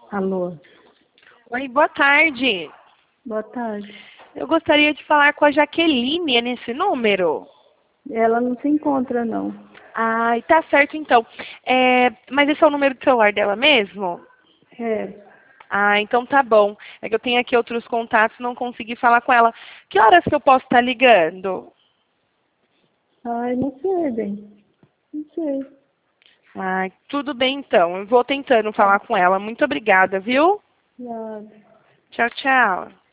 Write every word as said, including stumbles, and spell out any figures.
Alô, Oi, boa tarde. boa tarde. Eu gostaria de falar com a Jaqueline, é nesse número? Ela não se encontra, não. Ai, tá certo então. É, mas esse é o número de celular dela mesmo? É. Ah, então tá bom. É que eu tenho aqui outros contatos, não consegui falar com ela. Que horas que eu posso estar ligando? Ai, não sei, bem. Não sei. Ai, tudo bem então. Eu vou tentando falar com ela. Muito obrigada, viu? Nada. Tchau, tchau.